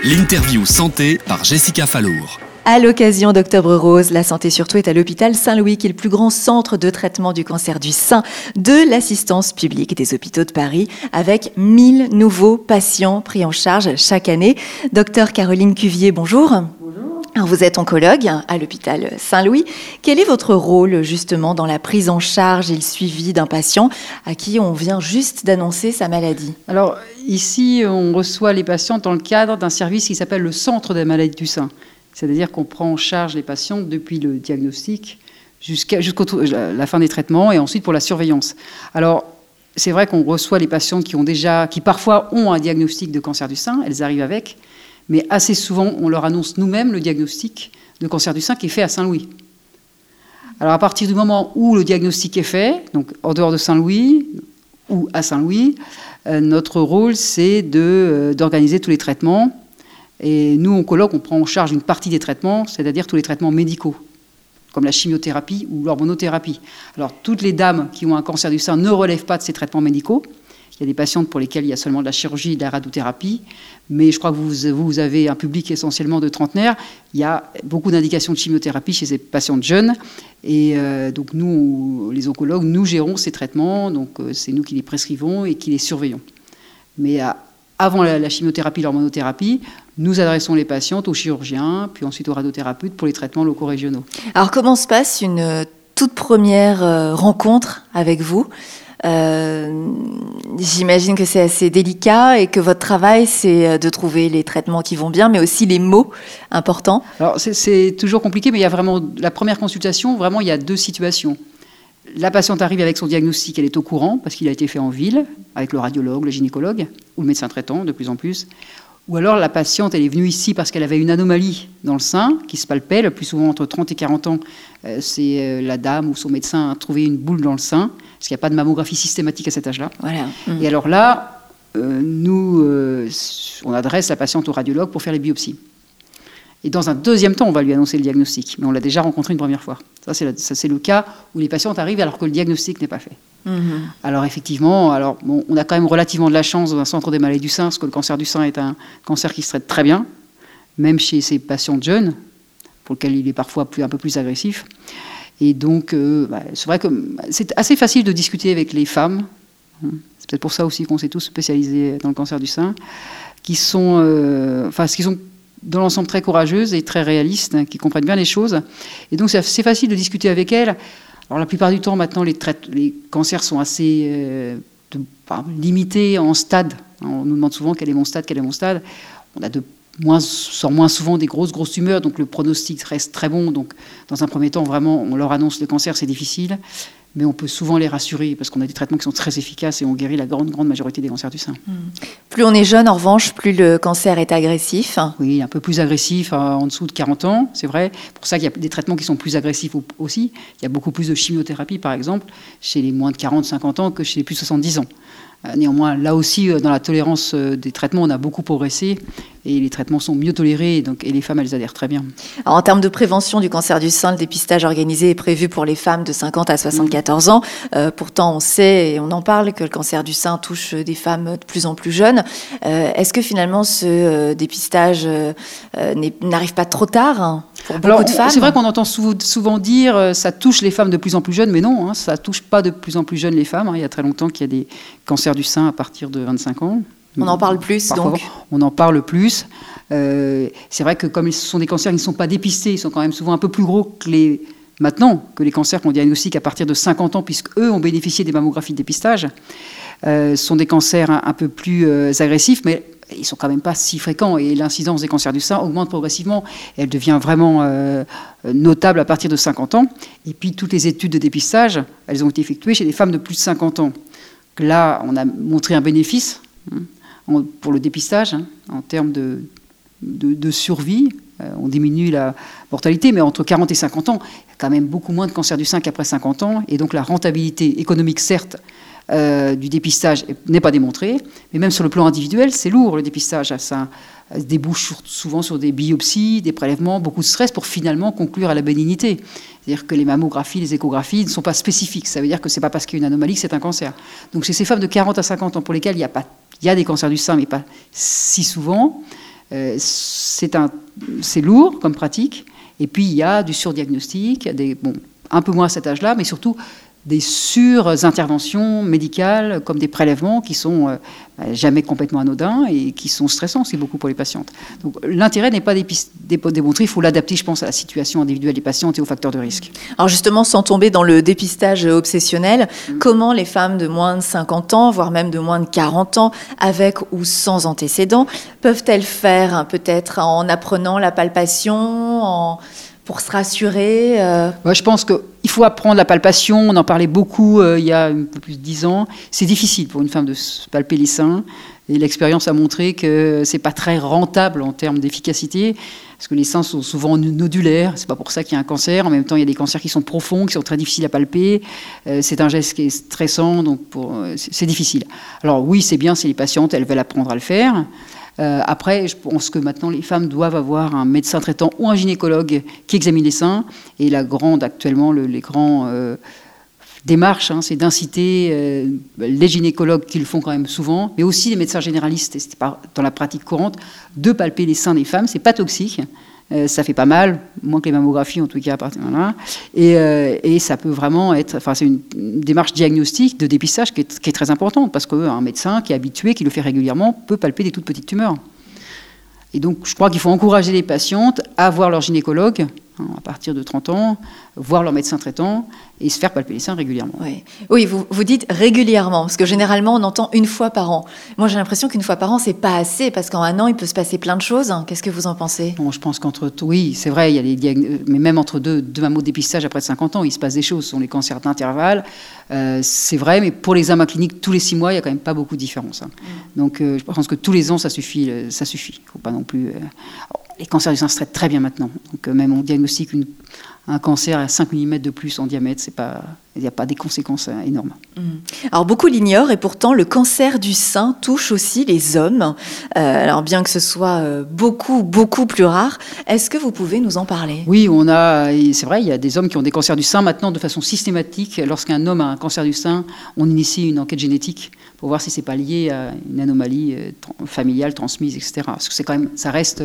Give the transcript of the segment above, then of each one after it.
L'interview santé par Jessica Fallour. À l'occasion d'Octobre Rose, la santé surtout est à l'hôpital Saint-Louis, qui est le plus grand centre de traitement du cancer du sein de l'assistance publique des hôpitaux de Paris, avec 1000 nouveaux patients pris en charge chaque année. Docteur Caroline Cuvier, bonjour. Bonjour. Alors, vous êtes oncologue à l'hôpital Saint-Louis. Quel est votre rôle justement dans la prise en charge et le suivi d'un patient à qui on vient juste d'annoncer sa maladie? Alors ici, on reçoit les patients dans le cadre d'un service qui s'appelle le centre des maladies du sein. C'est-à-dire qu'on prend en charge les patients depuis le diagnostic jusqu'à la fin des traitements et ensuite pour la surveillance. Alors, c'est vrai qu'on reçoit les patients qui parfois ont un diagnostic de cancer du sein, elles arrivent avec, mais assez souvent, on leur annonce nous-mêmes le diagnostic de cancer du sein qui est fait à Saint-Louis. Alors, à partir du moment où le diagnostic est fait, donc en dehors de Saint-Louis ou à Saint-Louis, notre rôle, c'est d'organiser tous les traitements. Et nous, oncologues, on prend en charge une partie des traitements, c'est-à-dire tous les traitements médicaux, comme la chimiothérapie ou l'hormonothérapie. Alors, toutes les dames qui ont un cancer du sein ne relèvent pas de ces traitements médicaux. Il y a des patientes pour lesquelles il y a seulement de la chirurgie et de la radiothérapie. Mais je crois que vous avez un public essentiellement de trentenaires. Il y a beaucoup d'indications de chimiothérapie chez ces patientes jeunes. Et donc, nous, les oncologues, nous gérons ces traitements. Donc, c'est nous qui les prescrivons et qui les surveillons. Mais avant la chimiothérapie, l'hormonothérapie, nous adressons les patientes aux chirurgiens, puis ensuite aux radiothérapeutes pour les traitements locaux régionaux. Alors, comment se passe une toute première rencontre avec vous ? J'imagine que c'est assez délicat et que votre travail, c'est de trouver les traitements qui vont bien, mais aussi les mots importants. Alors, c'est toujours compliqué, mais il y a vraiment la première consultation, vraiment, il y a deux situations. La patiente arrive avec son diagnostic, elle est au courant, parce qu'il a été fait en ville, avec le radiologue, le gynécologue, ou le médecin traitant, de plus en plus. Ou alors la patiente, elle est venue ici parce qu'elle avait une anomalie dans le sein, qui se palpait, le plus souvent entre 30 et 40 ans. C'est la dame ou son médecin a trouvé une boule dans le sein, parce qu'il n'y a pas de mammographie systématique à cet âge-là. Voilà. Et alors là, nous, on adresse la patiente au radiologue pour faire les biopsies. Et dans un deuxième temps, on va lui annoncer le diagnostic. Mais on l'a déjà rencontré une première fois. Ça, c'est le cas où les patientes arrivent alors que le diagnostic n'est pas fait. Alors effectivement, on a quand même relativement de la chance dans un centre des maladies du sein, parce que le cancer du sein est un cancer qui se traite très bien, même chez ces patientes jeunes, pour lesquelles il est parfois un peu plus agressif. Et donc, c'est vrai que c'est assez facile de discuter avec les femmes. C'est peut-être pour ça aussi qu'on s'est tous spécialisés dans le cancer du sein, qui sont dans l'ensemble très courageuses et très réalistes, qui comprennent bien les choses. Et donc, c'est assez facile de discuter avec elles. Alors, la plupart du temps, maintenant, les cancers sont assez limités en stade. On nous demande souvent quel est mon stade. On sort moins souvent des grosses tumeurs, donc le pronostic reste très bon. Donc, dans un premier temps, vraiment, on leur annonce le cancer, c'est difficile. Mais on peut souvent les rassurer parce qu'on a des traitements qui sont très efficaces et on guérit la grande majorité des cancers du sein. Plus on est jeune, en revanche, plus le cancer est agressif. Oui, un peu plus agressif en dessous de 40 ans, c'est vrai. C'est pour ça qu'il y a des traitements qui sont plus agressifs aussi. Il y a beaucoup plus de chimiothérapie, par exemple, chez les moins de 40-50 ans que chez les plus de 70 ans. Néanmoins, là aussi, dans la tolérance des traitements, on a beaucoup progressé et les traitements sont mieux tolérés et les femmes, elles adhèrent très bien. Alors, en termes de prévention du cancer du sein, le dépistage organisé est prévu pour les femmes de 50 à 74 ans. Pourtant, on sait et on en parle que le cancer du sein touche des femmes de plus en plus jeunes. Est-ce que finalement, ce dépistage n'arrive pas trop tard pour beaucoup de femmes ? C'est vrai qu'on entend souvent dire ça touche les femmes de plus en plus jeunes, mais non, ça ne touche pas de plus en plus jeunes les femmes. Il y a très longtemps qu'il y a des cancers du sein à partir de 25 ans. On en parle plus, parfois, donc on en parle plus. C'est vrai que comme ce sont des cancers qui ne sont pas dépistés, ils sont quand même souvent un peu plus gros que les cancers qu'on diagnostique à partir de 50 ans, puisqu'eux ont bénéficié des mammographies de dépistage. Ce sont des cancers un peu plus agressifs, mais ils ne sont quand même pas si fréquents. Et l'incidence des cancers du sein augmente progressivement. Elle devient vraiment notable à partir de 50 ans. Et puis, toutes les études de dépistage, elles ont été effectuées chez des femmes de plus de 50 ans. Là, on a montré un bénéfice pour le dépistage en termes de survie. On diminue la mortalité, mais entre 40 et 50 ans, il y a quand même beaucoup moins de cancer du sein qu'après 50 ans. Et donc la rentabilité économique, certes, du dépistage n'est pas démontrée, mais même sur le plan individuel, c'est lourd le dépistage. Ça débouche souvent sur des biopsies, des prélèvements, beaucoup de stress pour finalement conclure à la bénignité. C'est-à-dire que les mammographies, les échographies ne sont pas spécifiques. Ça veut dire que ce n'est pas parce qu'il y a une anomalie que c'est un cancer. Donc chez ces femmes de 40 à 50 ans pour lesquelles il y a des cancers du sein, mais pas si souvent, c'est lourd comme pratique. Et puis, il y a du surdiagnostic, un peu moins à cet âge-là, mais surtout des sur-interventions médicales comme des prélèvements qui sont jamais complètement anodins et qui sont stressants aussi beaucoup pour les patientes. Donc l'intérêt n'est pas démontrer, il faut l'adapter, je pense, à la situation individuelle des patientes et aux facteurs de risque. Alors justement, sans tomber dans le dépistage obsessionnel, comment les femmes de moins de 50 ans, voire même de moins de 40 ans, avec ou sans antécédents, peuvent-elles faire, peut-être en apprenant la palpation, pour se rassurer Je pense qu'il faut apprendre la palpation. On en parlait beaucoup il y a un peu plus de 10 ans. C'est difficile pour une femme de se palper les seins. Et l'expérience a montré que ce n'est pas très rentable en termes d'efficacité, parce que les seins sont souvent nodulaires. Ce n'est pas pour ça qu'il y a un cancer. En même temps, il y a des cancers qui sont profonds, qui sont très difficiles à palper. C'est un geste qui est stressant, donc c'est difficile. Alors oui, c'est bien si les patientes, elles veulent apprendre à le faire. Après, je pense que maintenant, les femmes doivent avoir un médecin traitant ou un gynécologue qui examine les seins. Et actuellement, les grands démarches, c'est d'inciter les gynécologues qui le font quand même souvent, mais aussi les médecins généralistes, et c'est pas dans la pratique courante, de palper les seins des femmes. C'est pas toxique. Ça fait pas mal, moins que les mammographies en tout cas. Voilà. Et ça peut vraiment être... c'est une démarche diagnostique de dépistage qui est très importante, parce qu'un médecin qui est habitué, qui le fait régulièrement, peut palper des toutes petites tumeurs. Et donc je crois qu'il faut encourager les patientes à voir leur gynécologue, à partir de 30 ans, voir leur médecin traitant et se faire palper les seins régulièrement. Oui, vous dites régulièrement, parce que généralement on entend une fois par an. Moi j'ai l'impression qu'une fois par an c'est pas assez, parce qu'en un an il peut se passer plein de choses. Qu'est-ce que vous en pensez ? Bon, je pense oui, c'est vrai, il y a mais même entre deux mammodépistages après 50 ans, il se passe des choses. Ce sont les cancers d'intervalle, c'est vrai, mais pour l'examen clinique tous les 6 mois, il n'y a quand même pas beaucoup de différence. Donc je pense que tous les ans ça suffit. Il ne faut pas non plus... Les cancers du sein se traitent très bien maintenant. Donc même on diagnostique un cancer à 5 mm de plus en diamètre, il n'y a pas des conséquences énormes. Alors beaucoup l'ignorent, et pourtant le cancer du sein touche aussi les hommes. Alors bien que ce soit beaucoup plus rare, est-ce que vous pouvez nous en parler ? Oui, c'est vrai, il y a des hommes qui ont des cancers du sein maintenant de façon systématique. Lorsqu'un homme a un cancer du sein, on initie une enquête génétique pour voir si c'est pas lié à une anomalie familiale transmise, etc. Parce que ça reste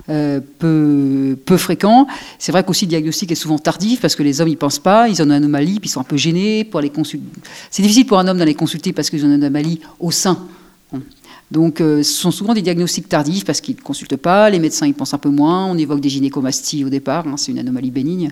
peu fréquent. C'est vrai qu'aussi le diagnostic est souvent tardif, parce que les hommes ils pensent pas, ils ont une anomalie, puis ils sont un peu gênés pour aller consulter. C'est difficile pour un homme d'aller consulter parce qu'ils ont une anomalie au sein. Donc ce sont souvent des diagnostics tardifs parce qu'ils ne consultent pas, les médecins ils pensent un peu moins, on évoque des gynécomasties au départ, c'est une anomalie bénigne.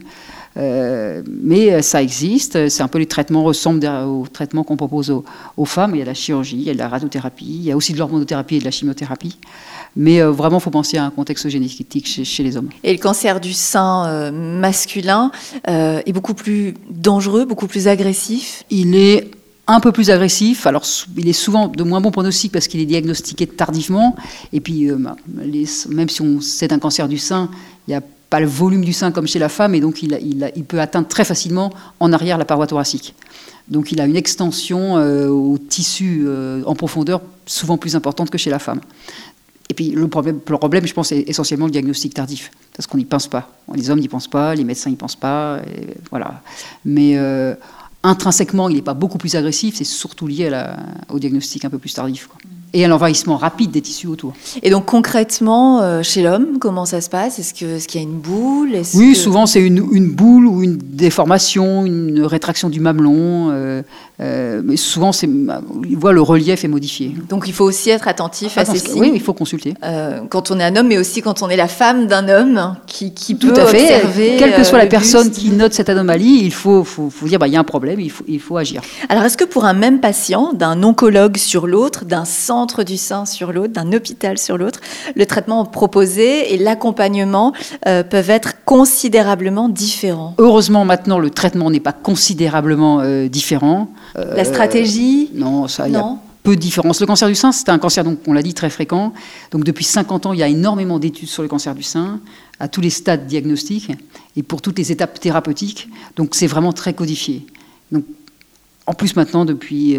Mais ça existe, c'est un peu les traitements ressemblent aux traitements qu'on propose aux femmes. Il y a de la chirurgie, il y a de la radiothérapie, il y a aussi de l'hormonothérapie et de la chimiothérapie. Mais vraiment, il faut penser à un contexte génétique chez les hommes. Et le cancer du sein masculin est beaucoup plus dangereux, beaucoup plus agressif ? Il est un peu plus agressif. Alors, il est souvent de moins bon pronostic parce qu'il est diagnostiqué tardivement. Et puis, même si c'est un cancer du sein, il n'y a pas le volume du sein comme chez la femme, et donc il peut atteindre très facilement en arrière la paroi thoracique. Donc il a une extension au tissu en profondeur souvent plus importante que chez la femme. Et puis le problème, je pense, est essentiellement le diagnostic tardif, parce qu'on n'y pense pas. Les hommes n'y pensent pas, les médecins n'y pensent pas, et voilà. Mais intrinsèquement, il n'est pas beaucoup plus agressif, c'est surtout lié au diagnostic un peu plus tardif, quoi. Et à l'envahissement rapide des tissus autour. Et donc concrètement, chez l'homme, comment ça se passe ? Est-ce qu'il y a une boule ? Souvent c'est une boule ou une déformation, une rétraction du mamelon. Mais souvent, le relief est modifié. Donc il faut aussi être attentif à ces signes. Oui, il faut consulter. Quand on est un homme, mais aussi quand on est la femme d'un homme qui peut observer. Quelle que soit la personne qui note cette anomalie, il faut dire il y a un problème, il faut agir. Alors est-ce que pour un même patient, d'un oncologue sur l'autre, d'un centre du sein sur l'autre, d'un hôpital sur l'autre, le traitement proposé et l'accompagnement peuvent être considérablement différents ? Heureusement, maintenant, le traitement n'est pas considérablement différent. La stratégie ? Non, il y a peu de différence. Le cancer du sein, c'est un cancer, donc, on l'a dit, très fréquent. Donc depuis 50 ans, il y a énormément d'études sur le cancer du sein, à tous les stades diagnostiques et pour toutes les étapes thérapeutiques. Donc c'est vraiment très codifié. Donc, en plus, maintenant, depuis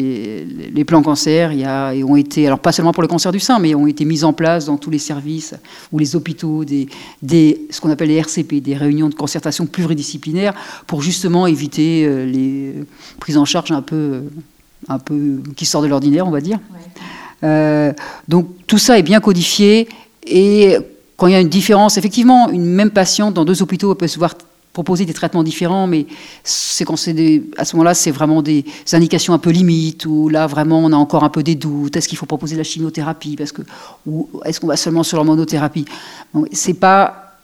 les plans cancer, ont été, alors pas seulement pour le cancer du sein, mais ont été mis en place dans tous les services ou les hôpitaux, ce qu'on appelle les RCP, des réunions de concertation pluridisciplinaires, pour justement éviter les prises en charge un peu qui sortent de l'ordinaire, on va dire. Ouais. Donc tout ça est bien codifié. Et quand il y a une différence, effectivement, une même patiente dans 2 hôpitaux peut se voir proposer des traitements différents, mais c'est quand à ce moment-là, c'est vraiment des indications un peu limites, où là, vraiment, on a encore un peu des doutes. Est-ce qu'il faut proposer la chimiothérapie ou est-ce qu'on va seulement sur l'hormonothérapie? Bon, c'est pas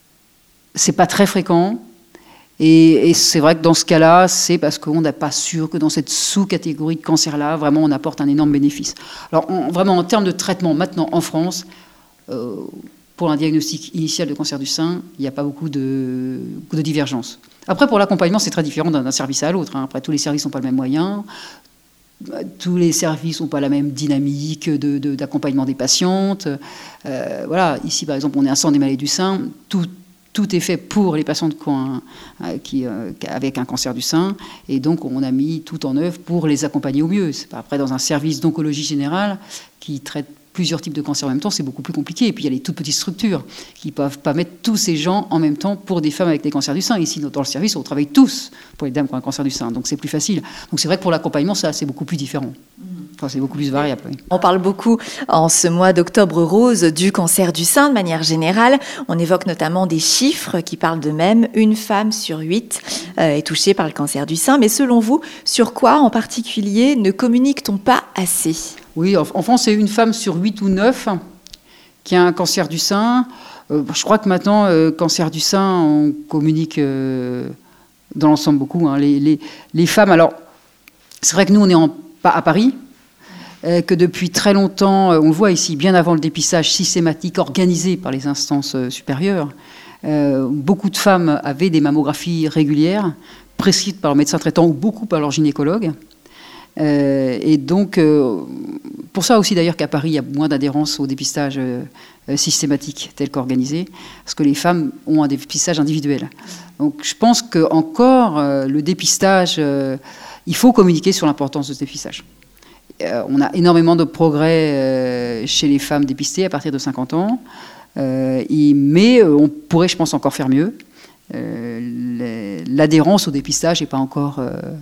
très fréquent. Et c'est vrai que dans ce cas-là, c'est parce qu'on n'est pas sûr que dans cette sous-catégorie de cancer-là, vraiment, on apporte un énorme bénéfice. Alors, vraiment, en termes de traitement, maintenant, en France, pour un diagnostic initial de cancer du sein, il n'y a pas beaucoup de divergence. Après, pour l'accompagnement, c'est très différent d'un service à l'autre. Après, tous les services n'ont pas le même moyen, tous les services n'ont pas la même dynamique d'accompagnement des patientes. Voilà, ici, par exemple, on est un centre des maladies du sein. Tout est fait pour les patientes avec un cancer du sein, et donc on a mis tout en œuvre pour les accompagner au mieux. C'est pas après dans un service d'oncologie générale qui traite plusieurs types de cancers en même temps, c'est beaucoup plus compliqué. Et puis il y a les toutes petites structures qui ne peuvent pas mettre tous ces gens en même temps pour des femmes avec des cancers du sein. Ici, dans le service, on travaille tous pour les dames qui ont un cancer du sein, donc c'est plus facile. Donc c'est vrai que pour l'accompagnement, ça, c'est beaucoup plus différent. Enfin, c'est beaucoup plus variable. Oui. On parle beaucoup en ce mois d'octobre rose du cancer du sein de manière générale. On évoque notamment des chiffres qui parlent d'eux-mêmes. 1 femme sur 8 est touchée par le cancer du sein. Mais selon vous, sur quoi en particulier ne communique-t-on pas assez ? Oui, en France, c'est 1 femme sur 8 ou 9 qui a un cancer du sein. Je crois que maintenant, cancer du sein, on communique dans l'ensemble beaucoup. Les femmes, alors, c'est vrai que nous, on est pas à Paris, que depuis très longtemps, on le voit ici, bien avant le dépistage systématique organisé par les instances supérieures, beaucoup de femmes avaient des mammographies régulières, prescrites par leur médecin traitant ou beaucoup par leur gynécologue. Et donc, pour ça aussi d'ailleurs qu'à Paris, il y a moins d'adhérence au dépistage systématique tel qu'organisé, parce que les femmes ont un dépistage individuel. Donc je pense qu'encore, le dépistage, il faut communiquer sur l'importance de ce dépistage. On a énormément de progrès chez les femmes dépistées à partir de 50 ans, mais on pourrait, je pense, encore faire mieux. L'adhérence au dépistage n'est pas encore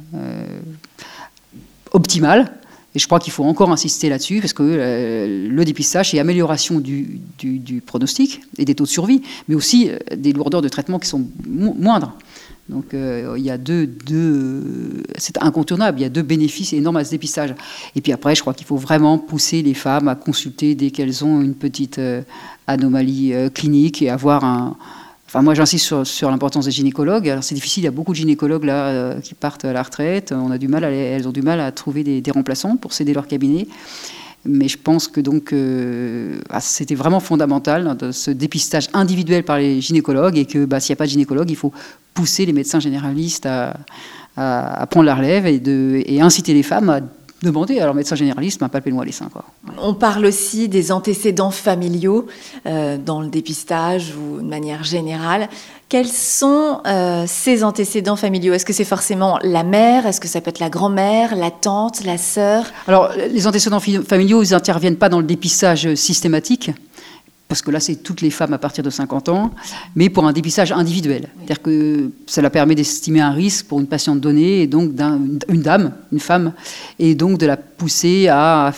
optimale, et je crois qu'il faut encore insister là-dessus, parce que le dépistage, c'est l'amélioration du pronostic et des taux de survie, mais aussi des lourdeurs de traitement qui sont moindres. Donc il y a c'est incontournable, il y a 2 bénéfices énormes à ce dépistage. Et puis après, je crois qu'il faut vraiment pousser les femmes à consulter dès qu'elles ont une petite anomalie clinique et avoir Enfin, moi, j'insiste sur l'importance des gynécologues. Alors, c'est difficile, il y a beaucoup de gynécologues là, qui partent à la retraite. Elles ont du mal à trouver des remplaçants pour céder leur cabinet. Mais je pense que donc, c'était vraiment fondamental, ce dépistage individuel par les gynécologues, et que s'il n'y a pas de gynécologue, il faut pousser les médecins généralistes à prendre la relève et inciter les femmes à demander à leur médecin généraliste, palpez-moi les seins. On parle aussi des antécédents familiaux dans le dépistage ou de manière générale. Quels sont ces antécédents familiaux ? Est-ce que c'est forcément la mère ? Est-ce que ça peut être la grand-mère, la tante, la sœur ? Alors, les antécédents familiaux, ils n'interviennent pas dans le dépistage systématique, parce que là, c'est toutes les femmes à partir de 50 ans, mais pour un dépistage individuel. Oui. C'est-à-dire que cela permet d'estimer un risque pour une patiente donnée, et donc une femme, et donc de la pousser à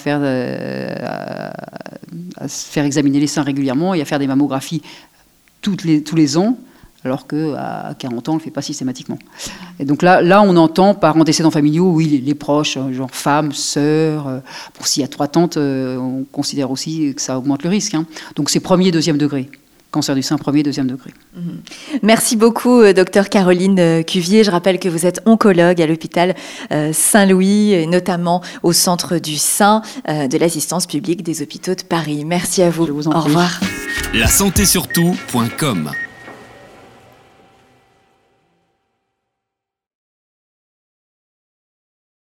se faire examiner les seins régulièrement et à faire des mammographies tous les ans, alors qu'à 40 ans, on ne le fait pas systématiquement. Et donc là, on entend par antécédents familiaux, oui, les proches, genre femmes, sœurs. Pour s'il y a 3 tantes, on considère aussi que ça augmente le risque. Donc c'est 1er, 2e degré. Cancer du sein, 1er, 2e degré. Merci beaucoup, Dr Caroline Cuvier. Je rappelle que vous êtes oncologue à l'hôpital Saint-Louis, et notamment au centre du sein de l'assistance publique des hôpitaux de Paris. Merci à vous. Je vous en prie. Au revoir. lasantésurtout.com